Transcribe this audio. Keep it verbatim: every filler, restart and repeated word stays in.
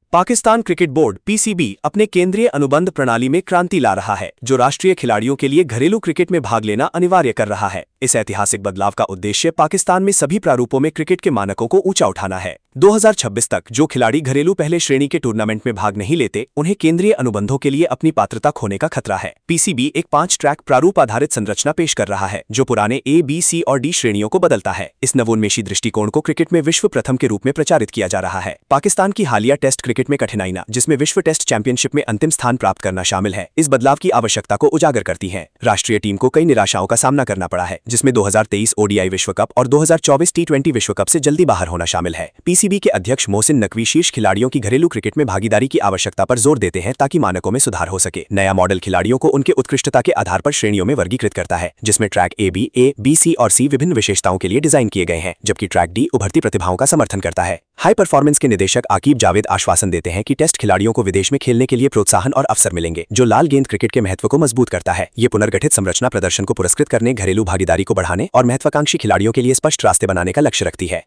Pakistan cricket board PCB अपने केंद्रीय अनुबंध प्रणाली में क्रांति ला रहा है, जो राष्ट्रीय खिलाड़ियों के लिए घरेलू क्रिकेट में भाग लेना अनिवार्य कर रहा है। इस ऐतिहासिक बदलाव का उद्देश्य पाकिस्तान में सभी प्रारूपों में क्रिकेट के मानकों को ऊंचा उठाना है। दो हज़ार छब्बीस तक जो खिलाड़ी घरेलू पहले श्रेणी के टूर्नामेंट में भाग नहीं लेते, उन्हें केंद्रीय अनुबंधों के लिए अपनी पात्रता खोने का खतरा है। पीसीबी एक पांच ट्रैक प्रारूप आधारित संरचना पेश कर रहा है, जो पुराने ए, बी, सी और डी श्रेणियों को बदलता है। इस नवोन्मेषी दृष्टिकोण को क्रिकेट में विश्व प्रथम के रूप में प्रचारित किया जा रहा है। पाकिस्तान की हालिया टेस्ट क्रिकेट में कठिनाई, जिसमें विश्व टेस्ट चैंपियनशिप में अंतिम स्थान प्राप्त करना शामिल है, इस बदलाव की आवश्यकता को उजागर करती है। राष्ट्रीय टीम को कई निराशाओं का सामना करना पड़ा है, जिसमें दो हज़ार तेईस ओडीआई विश्व कप और दो हज़ार चौबीस टी ट्वेंटी विश्व कप से जल्दी बाहर होना शामिल है। पीसीबी के अध्यक्ष मोहसिन नकवी शीर्ष खिलाड़ियों की घरेलू क्रिकेट में भागीदारी की आवश्यकता पर जोर देते हैं, ताकि मानकों में सुधार हो सके। नया मॉडल खिलाड़ियों को उनके उत्कृष्टता के आधार पर श्रेणियों में वर्गीकृत करता है, जिसमें track A B A B C और सी विभिन्न विशेषताओं के लिए डिजाइन किए गए हैं, जबकि ट्रैक डी उभरती प्रतिभाओं का समर्थन करता है। हाई परफॉर्मेंस के निदेशक आकीब जावेद आश्वासन देते हैं कि टेस्ट खिलाड़ियों को विदेश में खेलने के लिए प्रोत्साहन और अवसर मिलेंगे, जो लाल गेंद क्रिकेट के महत्व को मजबूत करता है। ये पुनर्गठित संरचना प्रदर्शन को पुरस्कृत करने, घरेलू भागीदारी को बढ़ाने और महत्वाकांक्षी खिलाड़ियों के लिए स्पष्ट रास्ते बनाने का लक्ष्य रखती है।